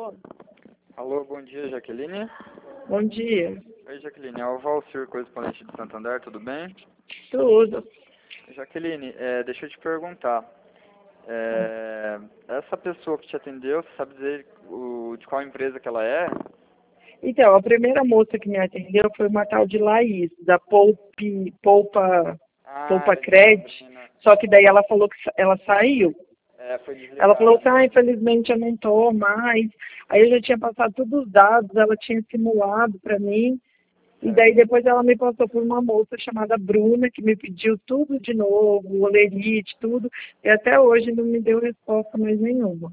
Alô? Alô, bom dia, Jaqueline. Bom dia. Oi, Jaqueline, é o Valcir, correspondente de Santander, tudo bem? Tudo. Jaqueline, deixa eu te perguntar. Essa pessoa que te atendeu, você sabe dizer de qual empresa que ela é? Então, a primeira moça que me atendeu foi uma tal de Laís, da Poupa Era de Credit, Londrina. só que daí ela falou que ela saiu. Foi Ela falou desligada, que, né? infelizmente eu não estou mais. Aí eu já tinha passado todos os dados, ela tinha simulado para mim. E daí Certo. depois ela me passou por uma moça chamada Bruna, que me pediu tudo de novo, o olerite, tudo. E até hoje não me deu resposta mais nenhuma.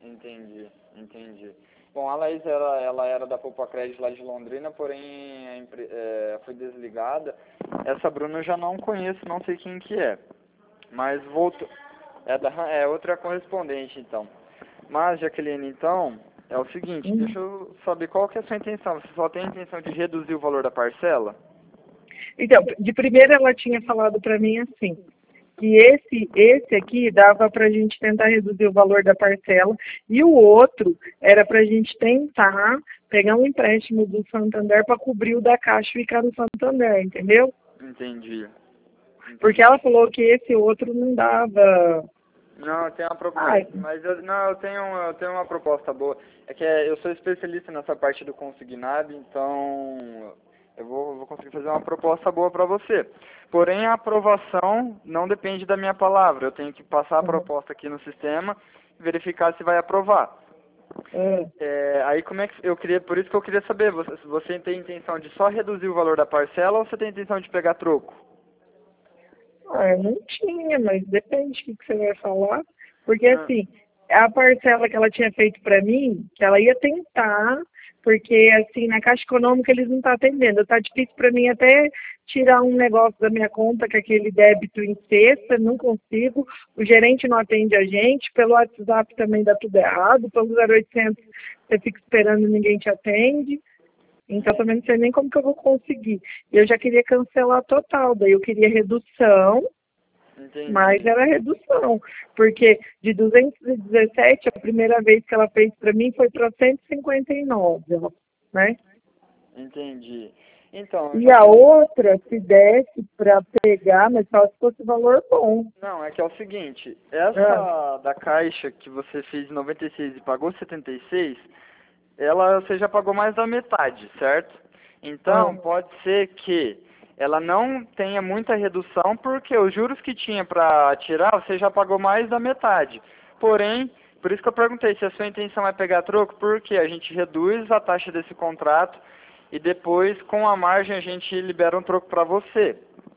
Entendi. Bom, a Laís, ela era da Poupa Credit lá de Londrina, porém foi desligada. Essa Bruna eu já não conheço, não sei quem que é. Mas voltou. É outra correspondente, então. Mas, Jaqueline, então, é o seguinte, Hum. deixa eu saber qual que é a sua intenção. Você só tem a intenção de reduzir o valor da parcela? Então, de primeira ela tinha falado para mim assim, que esse aqui dava para a gente tentar reduzir o valor da parcela e o outro era para a gente tentar pegar um empréstimo do Santander para cobrir o da Caixa e ficar no Santander, entendeu? Entendi. Porque ela falou que esse outro não dava. Não, eu tenho uma proposta, Ai, mas eu tenho uma proposta boa. É que eu sou especialista nessa parte do consignado, então eu vou conseguir fazer uma proposta boa para você. Porém, a aprovação não depende da minha palavra. Eu tenho que passar a proposta aqui no sistema e verificar se vai aprovar. Aí como é que eu queria, por isso que eu queria saber, você tem intenção de só reduzir o valor da parcela ou você tem intenção de pegar troco? eu não tinha, mas depende do que você vai falar. Porque, Ah, assim, a parcela que ela tinha feito para mim, que ela ia tentar, porque, assim, na Caixa Econômica eles não estão atendendo. Tá difícil para mim até tirar um negócio da minha conta, que é aquele débito em sexta, não consigo. O gerente não atende a gente, pelo WhatsApp também dá tudo errado, pelo 0800 você fica esperando e ninguém te atende. Então, também não sei nem como que eu vou conseguir. Eu já queria cancelar total, daí eu queria redução, mas entendi. era redução, porque de 217, a primeira vez que ela fez para mim foi para 159, né? Entendi. Então, E a Jaqueline, outra, se desse para pegar, mas só se fosse valor bom. não, é que é o seguinte, Ah, essa da Caixa que você fez em 96 e pagou 76, ela você já pagou mais da metade, certo? ah, Então, pode ser que ela não tenha muita redução, porque os juros que tinha para tirar, você já pagou mais da metade. Porém, por isso que eu perguntei se a sua intenção é pegar troco, porque a gente reduz a taxa desse contrato e depois, com a margem, a gente libera um troco para você.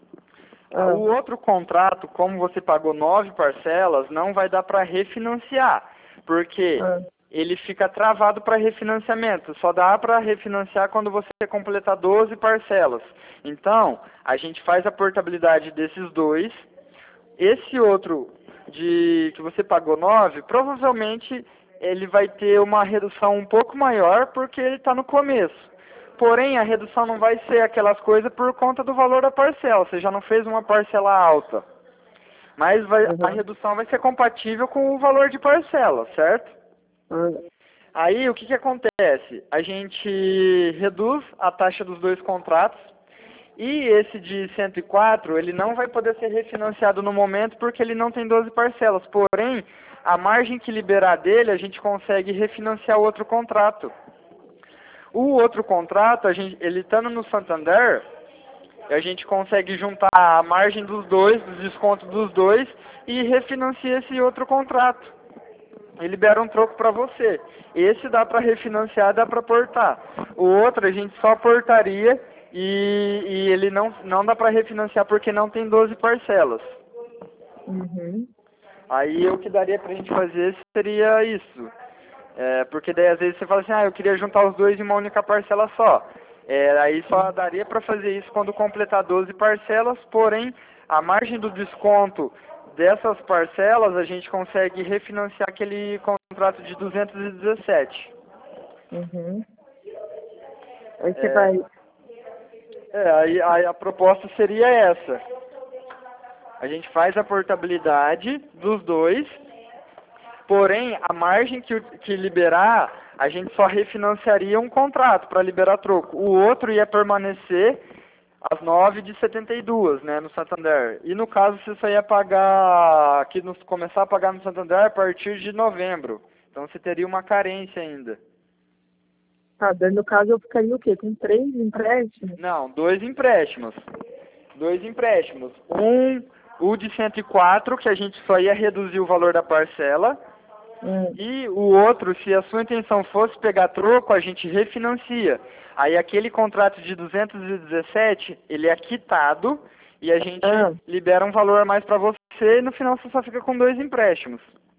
ah, O outro contrato, como você pagou 9 parcelas, não vai dar para refinanciar, porque ah, ele fica travado para refinanciamento. Só dá para refinanciar quando você completar 12 parcelas. Então, a gente faz a portabilidade desses dois. Esse outro que você pagou 9, provavelmente ele vai ter uma redução um pouco maior porque ele está no começo. Porém, a redução não vai ser aquelas coisas por conta do valor da parcela. Você já não fez uma parcela alta. Mas a uhum, redução vai ser compatível com o valor de parcela, certo? ah, Aí, o que que acontece? A gente reduz a taxa dos dois contratos e esse de 104, ele não vai poder ser refinanciado no momento porque ele não tem 12 parcelas. Porém, a margem que liberar dele, a gente consegue refinanciar o outro contrato. O outro contrato, ele estando no Santander, a gente consegue juntar a margem dos dois, dos descontos dos dois, e refinancia esse outro contrato. E libera um troco para você. Esse dá para refinanciar, dá para portar. O outro a gente só portaria e ele não dá para refinanciar porque não tem 12 parcelas. uhum, Aí o que daria pra gente fazer seria isso. Porque daí às vezes você fala assim, eu queria juntar os dois em uma única parcela só. Aí só daria para fazer isso quando completar 12 parcelas, porém a margem do desconto dessas parcelas a gente consegue refinanciar aquele contrato de 217. uhum. Aí você É, vai. aí a proposta seria essa. A gente faz a portabilidade dos dois. Porém, a margem que liberar, a gente só refinanciaria um contrato para liberar troco. O outro ia permanecer às 9 de 72, né, no Santander. E no caso, você só ia pagar, começar a pagar no Santander a partir de novembro. Então você teria uma carência ainda. Tá, daí no caso eu ficaria o quê? Com 3 empréstimos? Não, 2 empréstimos. 2 empréstimos. O de 104, que a gente só ia reduzir o valor da parcela. E o outro, se a sua intenção fosse pegar troco, a gente refinancia. Aí aquele contrato de 217, ele é quitado e a gente libera um valor a mais para você e no final você só fica com 2 empréstimos.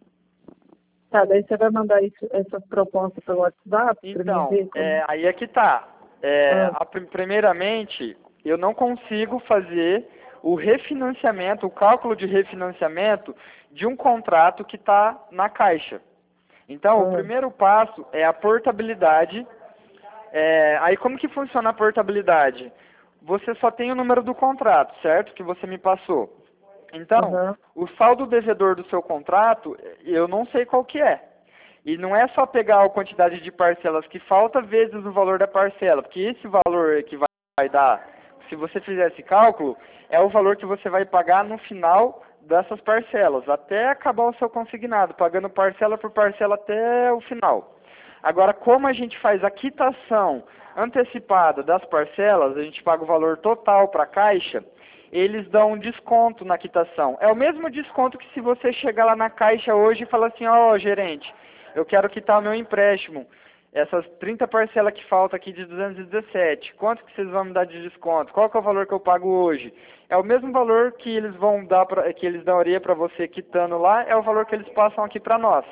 Tá, daí você vai mandar essa proposta pelo WhatsApp? Então, pra mim ver aí é que tá. Primeiramente, eu não consigo fazer o refinanciamento, o cálculo de refinanciamento de um contrato que está na Caixa. Então, o primeiro passo é a portabilidade. Aí, como que funciona a portabilidade? Você só tem o número do contrato, certo? Que você me passou. Então, o saldo devedor do seu contrato, eu não sei qual que é. E não é só pegar a quantidade de parcelas que falta vezes o valor da parcela, porque esse valor que vai dar, se você fizer esse cálculo, é o valor que você vai pagar no final dessas parcelas, até acabar o seu consignado, pagando parcela por parcela até o final. Agora, como a gente faz a quitação antecipada das parcelas, a gente paga o valor total para a Caixa, eles dão um desconto na quitação. É o mesmo desconto que se você chegar lá na Caixa hoje e falar assim, ó, gerente, eu quero quitar o meu empréstimo. Essas 30 parcelas que faltam aqui de 217, quanto que vocês vão me dar de desconto? Qual que é o valor que eu pago hoje? É o mesmo valor que eles vão dar que eles dariam para você quitando lá, é o valor que eles passam aqui para nós.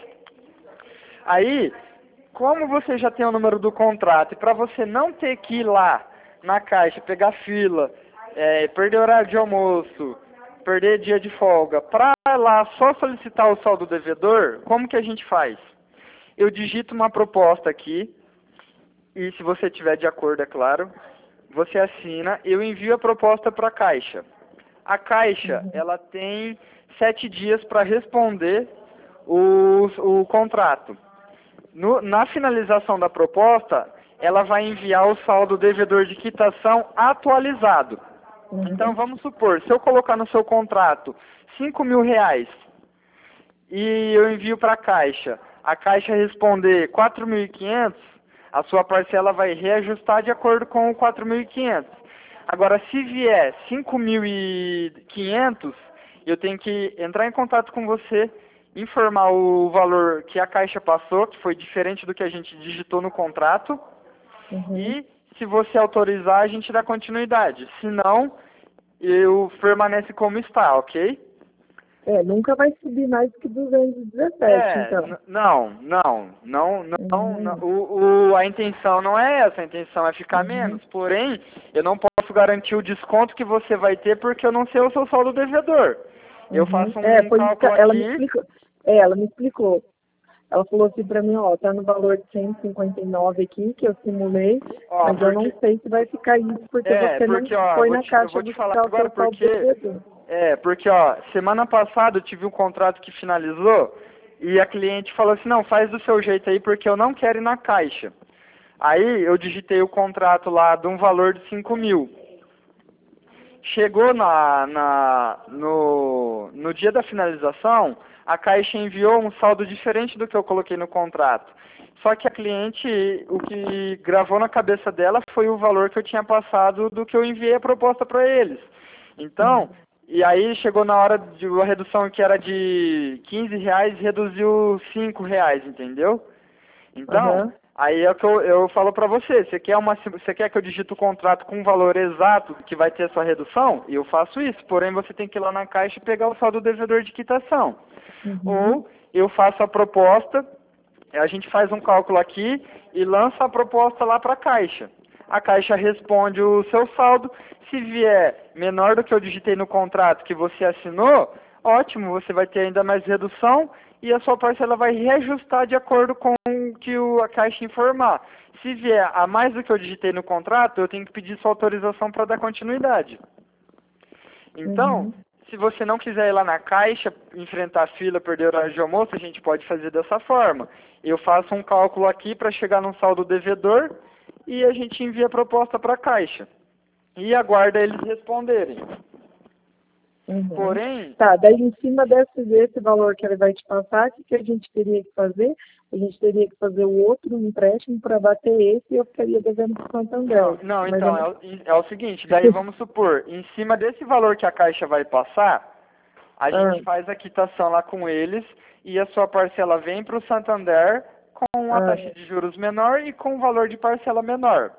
Aí, como você já tem o número do contrato e para você não ter que ir lá na Caixa, pegar fila, perder horário de almoço, perder dia de folga, para lá só solicitar o saldo devedor, como que a gente faz? Eu digito uma proposta aqui, e se você tiver de acordo, é claro, você assina, eu envio a proposta para a Caixa. A Caixa, ela tem 7 dias para responder o contrato. Na finalização da proposta, ela vai enviar o saldo devedor de quitação atualizado. Então, vamos supor, se eu colocar no seu contrato R$5.000 e eu envio para a Caixa responder 4.500, a sua parcela vai reajustar de acordo com o 4.500. Agora, se vier 5.500, eu tenho que entrar em contato com você, informar o valor que a Caixa passou, que foi diferente do que a gente digitou no contrato, e se você autorizar, a gente dá continuidade. Se não, eu permanece como está, ok? Nunca vai subir mais que 217, então. A intenção não é essa, a intenção é ficar menos. Porém, eu não posso garantir o desconto que você vai ter porque eu não sei o seu saldo devedor. Eu faço um cálculo aqui. Ela me explicou. Ela falou assim pra mim, ó, tá no valor de 159 aqui, que eu simulei, mas eu não sei se vai ficar isso, porque você não foi na Caixa. Eu vou te falar agora porque, semana passada eu tive um contrato que finalizou e a cliente falou assim, não, faz do seu jeito aí porque eu não quero ir na Caixa. Aí eu digitei o contrato lá de um valor de 5.000. Chegou no dia da finalização, a Caixa enviou um saldo diferente do que eu coloquei no contrato. Só que a cliente, o que gravou na cabeça dela foi o valor que eu tinha passado do que eu enviei a proposta para eles. Então, e aí chegou na hora de uma redução que era de R$15, reduziu R$5, entendeu? Então, aí é o que eu falo para você, você quer que eu digite o contrato com um valor exato que vai ter a sua redução? Eu faço isso, porém você tem que ir lá na Caixa e pegar o saldo devedor de quitação. Ou eu faço a proposta, a gente faz um cálculo aqui e lança a proposta lá para a Caixa. A Caixa responde o seu saldo, se vier menor do que eu digitei no contrato que você assinou, ótimo, você vai ter ainda mais redução e a sua parcela vai reajustar de acordo com o que a Caixa informar. Se vier a mais do que eu digitei no contrato, eu tenho que pedir sua autorização para dar continuidade. Então, se você não quiser ir lá na caixa, enfrentar a fila, perder o horário de almoço, a gente pode fazer dessa forma. Eu faço um cálculo aqui para chegar no saldo devedor e a gente envia a proposta para a caixa. E aguarda eles responderem. Uhum. Porém... Tá, daí em cima desse valor que ele vai te passar, o que a gente teria que fazer? A gente teria que fazer o outro empréstimo para bater esse e eu ficaria devendo para o Santander. Não, então, é o seguinte, daí vamos supor, em cima desse valor que a Caixa vai passar, a gente faz a quitação lá com eles e a sua parcela vem para o Santander com a taxa de juros menor e com o valor de parcela menor.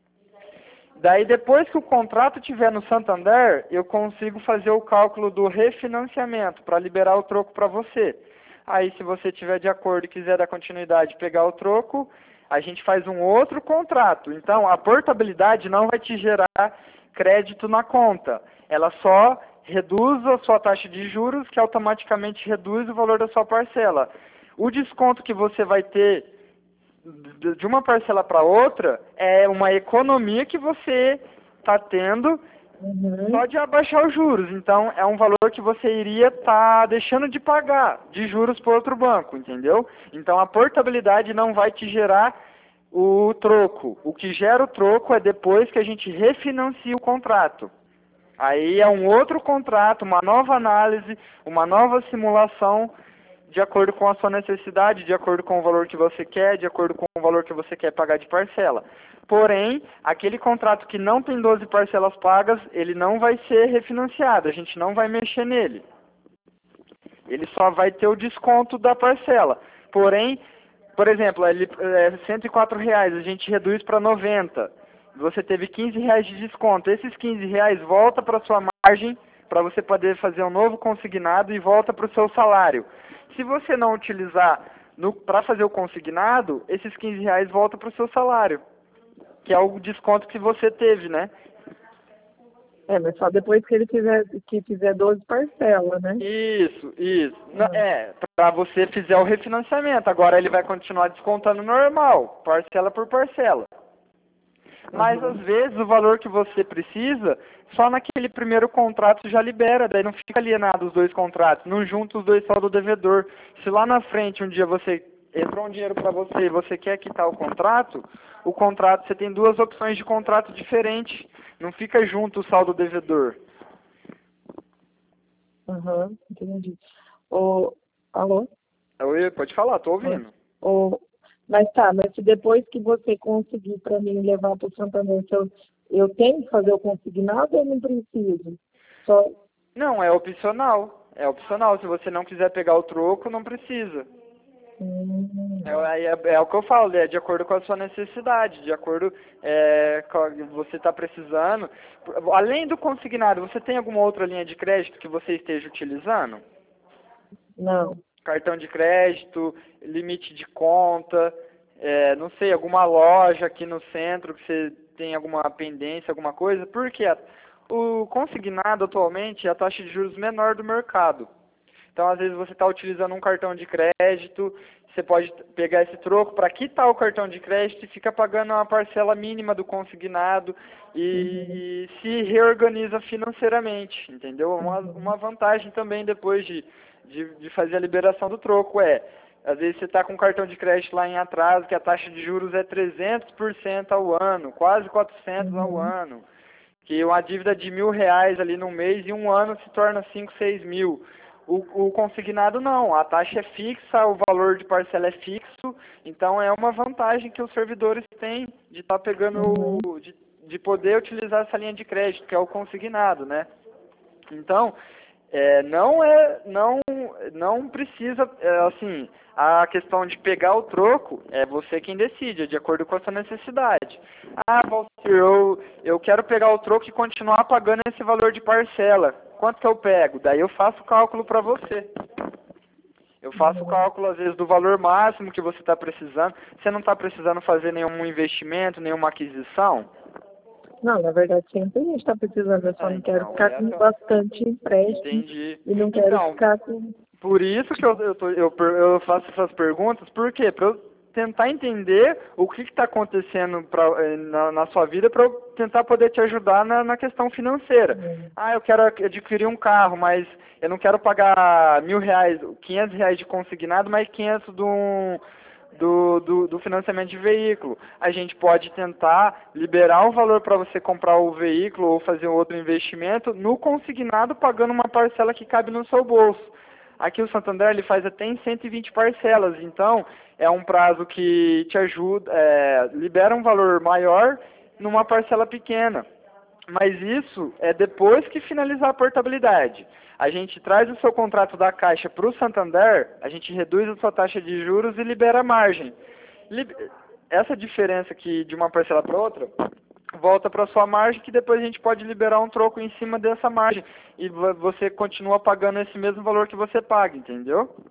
Daí, depois que o contrato estiver no Santander, eu consigo fazer o cálculo do refinanciamento para liberar o troco para você. Aí, se você estiver de acordo e quiser dar continuidade e pegar o troco, a gente faz um outro contrato. Então, a portabilidade não vai te gerar crédito na conta. Ela só reduz a sua taxa de juros, que automaticamente reduz o valor da sua parcela. O desconto que você vai ter de uma parcela para outra é uma economia que você está tendo só de abaixar os juros. Então, é um valor que você iria estar deixando de pagar de juros para outro banco, entendeu? Então, a portabilidade não vai te gerar o troco. O que gera o troco é depois que a gente refinancia o contrato. Aí é um outro contrato, uma nova análise, uma nova simulação de acordo com a sua necessidade, de acordo com o valor que você quer, de acordo com o valor que você quer pagar de parcela. Porém, aquele contrato que não tem 12 parcelas pagas, ele não vai ser refinanciado, a gente não vai mexer nele. Ele só vai ter o desconto da parcela. Porém, por exemplo, ele é R$104, a gente reduz para 90. Você teve R$15 de desconto. Esses R$15 volta para sua margem, para você poder fazer um novo consignado e volta para o seu salário. Se você não utilizar para fazer o consignado, esses R$15 voltam para o seu salário, que é o desconto que você teve, né? Mas só depois que ele fizer 12 parcelas, né? Isso. Para você fizer o refinanciamento. Agora ele vai continuar descontando normal, parcela por parcela. Mas às vezes o valor que você precisa, só naquele primeiro contrato já libera, daí não fica alienado os dois contratos, não junta os dois saldo devedor. Se lá na frente um dia você entrou um dinheiro para você e você quer quitar o contrato você tem duas opções de contrato diferentes, não fica junto o saldo devedor. Entendi. Alô? Oi, pode falar, tô ouvindo. Mas se depois que você conseguir para mim levar para o Santander, eu tenho que fazer o consignado ou eu não preciso? Não, é opcional. É opcional. Se você não quiser pegar o troco, não precisa. É o que eu falo, é de acordo com a sua necessidade, de acordo com o que você está precisando. Além do consignado, você tem alguma outra linha de crédito que você esteja utilizando? Não. Cartão de crédito, limite de conta, não sei, alguma loja aqui no centro que você tem alguma pendência, alguma coisa, porque o consignado atualmente é a taxa de juros menor do mercado. Então, às vezes você está utilizando um cartão de crédito, você pode pegar esse troco para quitar o cartão de crédito e fica pagando uma parcela mínima do consignado e se reorganiza financeiramente, entendeu? Uma vantagem também depois de fazer a liberação do troco às vezes você está com um cartão de crédito lá em atraso, que a taxa de juros é 300% ao ano, quase 400% ao ano, que uma dívida de R$1.000 ali no mês, em um ano se torna 5, 6 mil. O consignado não, a taxa é fixa, o valor de parcela é fixo, então é uma vantagem que os servidores têm de estar pegando, de poder utilizar essa linha de crédito, que é o consignado, né? Então, não precisa, assim, a questão de pegar o troco, é você quem decide, é de acordo com a sua necessidade. Walter, eu quero pegar o troco e continuar pagando esse valor de parcela. Quanto que eu pego? Daí eu faço o cálculo para você. Eu faço o cálculo, às vezes, do valor máximo que você está precisando. Você não está precisando fazer nenhum investimento, nenhuma aquisição? Não, na verdade, sempre a gente está precisando. Eu só não quero ficar com bastante empréstimo. Entendi. E não quero ficar com... Por isso que eu faço essas perguntas. Por quê? tentar entender o que está acontecendo na sua vida para eu tentar poder te ajudar na questão financeira. Ah, eu quero adquirir um carro, mas eu não quero pagar R$1.000, R$500 de consignado, mas 500 do financiamento de veículo. A gente pode tentar liberar o valor para você comprar o veículo ou fazer outro investimento no consignado, pagando uma parcela que cabe no seu bolso. Aqui o Santander ele faz até em 120 parcelas, então é um prazo que te ajuda, libera um valor maior numa parcela pequena. Mas isso é depois que finalizar a portabilidade. A gente traz o seu contrato da Caixa para o Santander, a gente reduz a sua taxa de juros e libera a margem. Essa diferença aqui de uma parcela para outra volta para sua margem, que depois a gente pode liberar um troco em cima dessa margem e você continua pagando esse mesmo valor que você paga, entendeu?